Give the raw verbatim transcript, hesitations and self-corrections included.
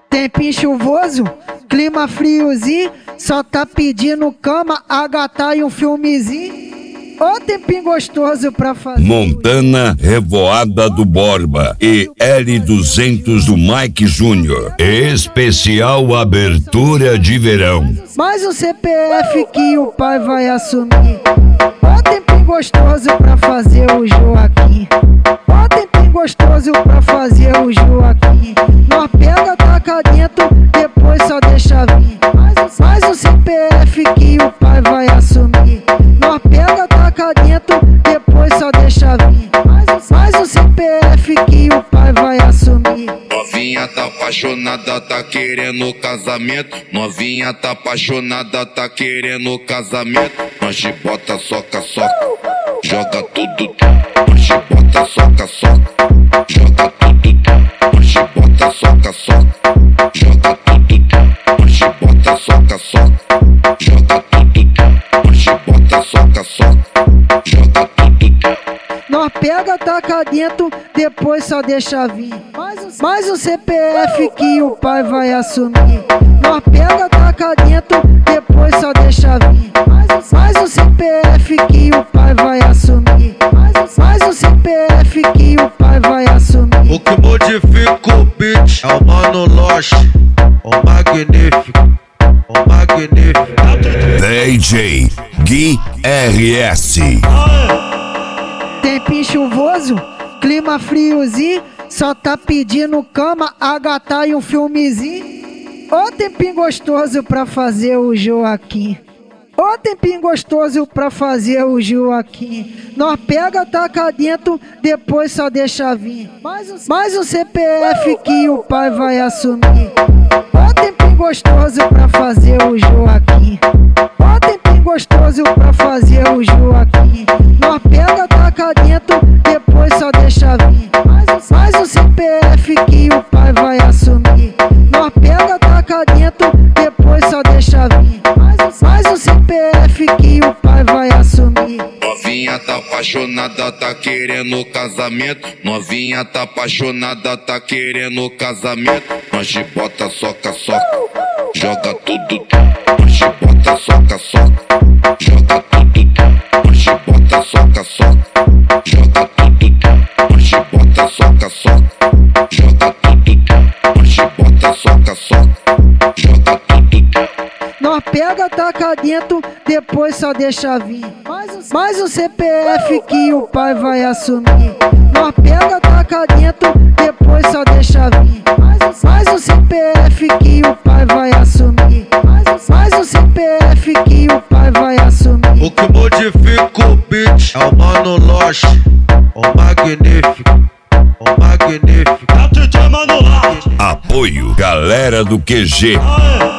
Tempinho chuvoso, clima friozinho, só tá pedindo cama, a gata e um filmezinho. Ô tempinho gostoso pra fazer. Montana Revoada do Borba e L duzentos do Mike Júnior. Especial abertura de verão. Mais um C P F que o pai vai assumir. Ô tempinho gostoso pra fazer o Joaquim. Ô tempinho gostoso pra fazer o Joaquim. Nós pega, taca dentro, depois só deixa vir. Mais um, mais um C P F que o pai vai assumir. Nós pega, taca dentro, depois só deixa vir. Mais um, mais um C P F que o pai vai assumir. Novinha tá apaixonada, tá querendo casamento. Novinha tá apaixonada, tá querendo casamento. Nós te bota soca, soca, joga tudo. Nós te bota soca, soca, joga tudo. Nós te bota soca, soca, joga tudo. Nós te bota soca, soca, joga tudo. Nós te bota soca, soca, joga tudo. Nós pega, taca dentro, depois só deixa vir. Mais um, mais um C P F que o pai vai assumir. Nós pega, taca dentro, depois só deixa vir. Mais um, mais um C P F que o pai vai assumir. Mais um, mais um C P F que o pai vai assumir. O que modifica o beat é o Mano Lost, o magnífico, o magnífico. D J Gui R S. Tempinho chuvoso, clima friozinho, só tá pedindo cama, a gata e um filmezinho. Ô tempinho gostoso pra fazer o Joaquim. Ô tempinho gostoso pra fazer o Joaquim. Nós pega, taca dentro, depois só deixa vir. Mais um, mais um C P F que o pai vai assumir. Ô tempinho gostoso pra fazer o Joaquim. Ô tempinho gostoso pra fazer o Joaquim. Nós pega, taca dentro, depois só deixa vir. Mais um, mais um C P F que o pai vai assumir. Nós pega, taca dentro, depois só deixa vir. Mais um, mais um C P F que o pai vai assumir. Novinha tá apaixonada, tá querendo casamento. Novinha tá apaixonada, tá querendo casamento. Nós te bota soca, soca, joga tudo. Nós te bota soca, soca, joga tudo. Nós te bota soca, soca, joga tudo. Nós te bota soca, soca, joga tudo. Nós te bota soca, soca, joga tudo. Nós pega, taca dentro, depois só deixa vir. Mais um, mais um C P F que o pai vai assumir. Nós pega, taca dentro, depois só deixa vir. Mais um, mais um C P F que o pai vai assumir. Mais um, mais um C P F que o pai vai assumir. O que modifica o beat é o Mano Lost, o magnífico, o magnífico. Apoio Galera do Q G.